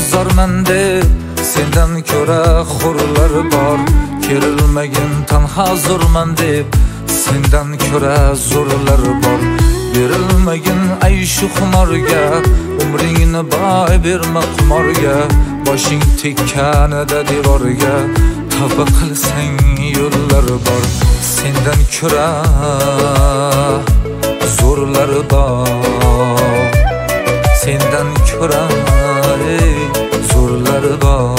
zarman deb sendan ko'ra xurlar bor. Kerilmagin tanha zo'rman deb sendan ko'ra zo'rlar bor. Berilmagin ayşu xumorga, umringni boy berma qumorga. Boshing tekkanida devorga, tavba qilsang yo'llar bor. Sendan ko'ra zo'rlar bor. Sendan ko'ra zo'rlar bor.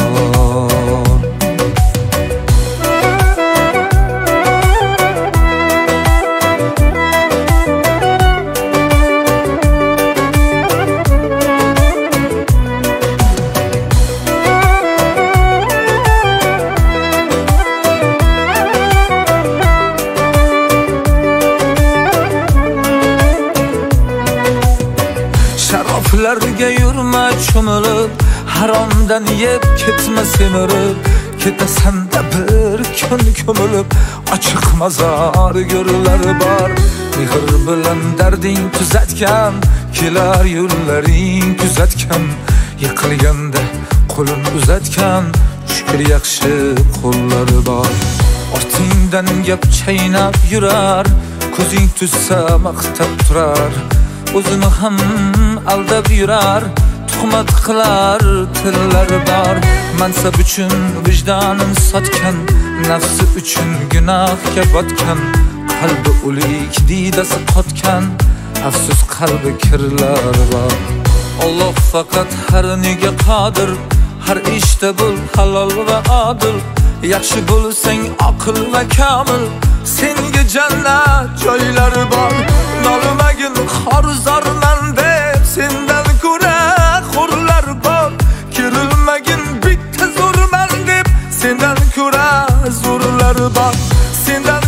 Sharoflarga yurma cho'milib, haromdan yeb ketma semirib. Ketasan-da bir kun ko'milib, ochiq mazor go'rlar bor. Mehr bilan darding tuzatgan, kelar yo'llaring kuzatgan. Yiqilganda qo'lin uzatgan, shukr yaxshi qo'llar bor. Ortingdan gap chaynab yurar, ko'zing tussa maqtab turar. O'zini ham aldab yurar, tuhmat qilar tillar bor. Mansab uchun vijdonin sotgan, nafsi uchun gunohga botgan. Qalbi o'lik diydasi qotgan, afsus qalbi kirlar bor. Alloh faqat har nega qodir, har ishda bo'l halol va odil. Yaxshi bo'lsang aql va kamil, senga jannat joylari bor. Nolmagin xor zarman deb sendan ko'ra xurlar bor. Kerilmagin bitta zo'rman deb sendan ko'ra zo'rlar bor. Sendan